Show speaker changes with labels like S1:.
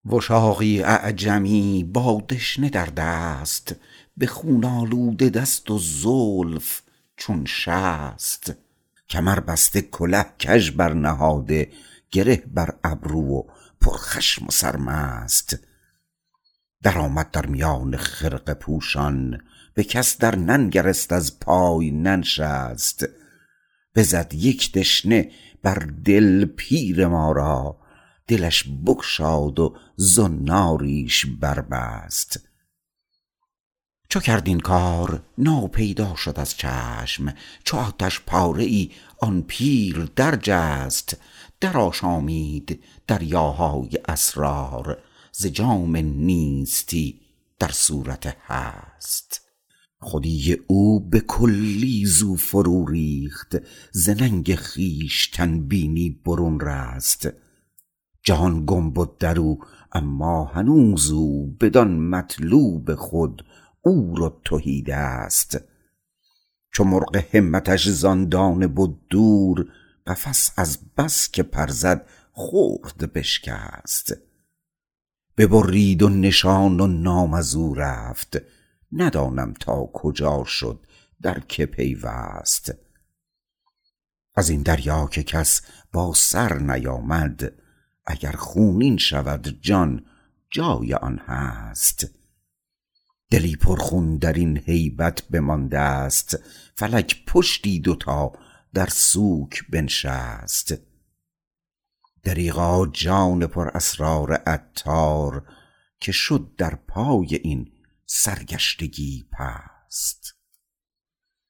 S1: وشاقی اعجمی با دشنه در دست، به خون آلوده دست و زلف چون شست. کمر بسته کله کژ بر نهاده، گره بر ابرو و پرخشم و سرمست. در آمد در میان خرقه پوشان، به کس در ننگرست از پای ننشست. بزد یک دشنه بر دل پیر ما را، دلش بگشاد و زناریش بربست. چو کرد این کار ناپیدا شد از چشم، چو آتش پاره ای آن پیر در جست. در آشامید دریاهای اسرار، ز جام نیستی در صورت هست. خودی او به کلی زو فرو ریخت، ز ننگ خویشتن بینی برون رست. جهان گم بد درو اما هنوز او، بدان مطلوب خود او را تهی دست. چو مرغ همتش زان دانه بد دور، قفس از بس که پر زد خرد بشکست. ببرید و نشان و نام ازو رفت، ندانم تا کجا شد در که پیوست. از این دریا که کس با سر نیامد، اگر خونین شود جان جای آن هست. دلی پرخون در این هیبت بمانده است، فلک پشتی دوتا در سوک بنشست. دریغا جان پر اسرار عطار، که شد در پای این سرگشتگی پست.